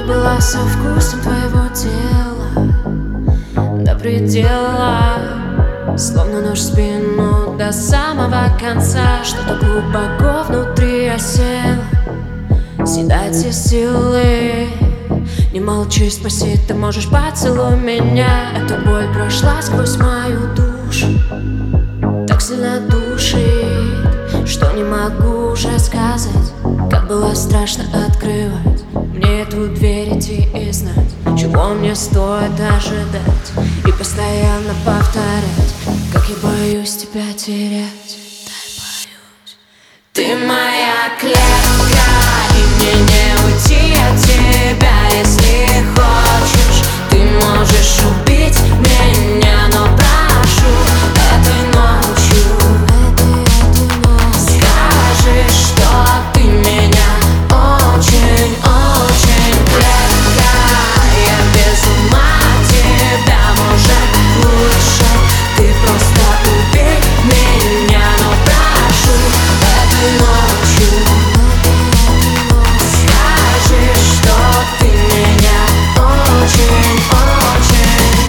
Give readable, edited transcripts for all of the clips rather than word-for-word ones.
боль была со вкусом твоего тела до предела, словно нож в спину до самого конца. Что-то глубоко внутри осело, съедает все силы. Не молчи, спаси, ты можешь, поцелуй меня. Эта боль прошла сквозь мою душу, так сильно душит, что не могу уже сказать. Как было страшно открывать мне эту дверь, идти и знать, чего мне стоит ожидать, и постоянно повторять, как я боюсь тебя терять. Ты моя клетка, и мне не уйти от тебя. Если хочешь, ты можешь убить меня, но прошу, этой ночью скажи, что ты меня очень, очень клетка. Я без ума от тебя, может лучше ты просто убей меня, но прошу, этой ночью скажи, что ты меня очень, очень.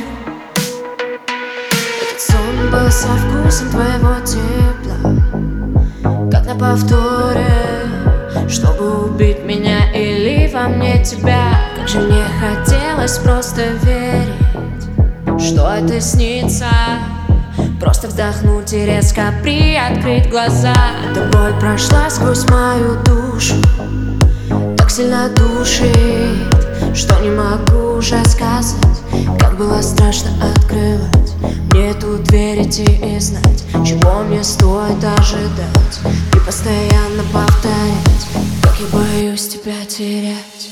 Этот сон был со вкусом твоего тепла, как на повторе, чтобы убить меня или во мне тебя. Как же мне хотелось просто верить, что это снится, просто вздохнуть и резко приоткрыть глаза. Эта боль прошла сквозь мою душу, так сильно душит, что не могу уже сказать. Как было страшно открывать мне эту дверь, идти и знать, чего мне стоит ожидать, и постоянно повторять, как я боюсь тебя терять.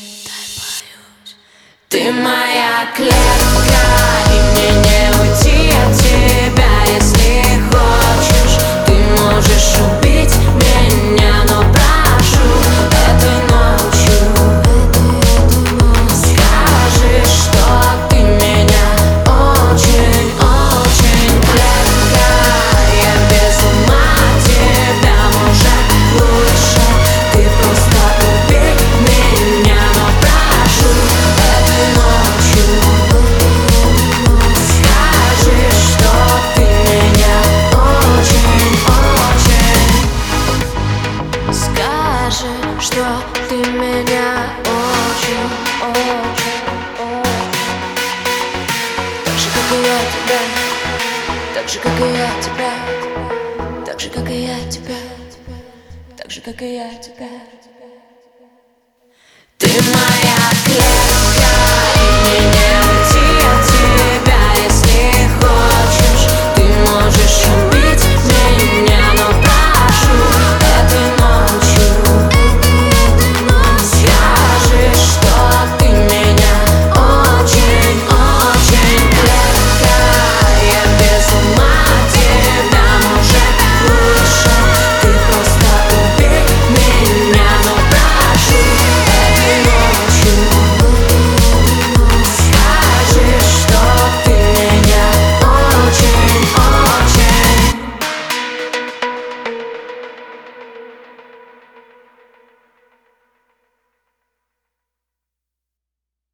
Ты моя клетка, и мне не уйти от тебя. Если хочешь, ты можешь убить меня, но прошу, этой ночью скажи, что ты меня очень, очень клетка. Я без ума от тебя, может лучше ты просто убей меня, но прошу, этой ночью скажи, что ты меня очень, очень. Скажи, что ты меня очень, очень, очень. Так же, как и я тебя, так же, как и я тебя, так же, как и я тебя, так же, как и я тебя. Ты моя клетка.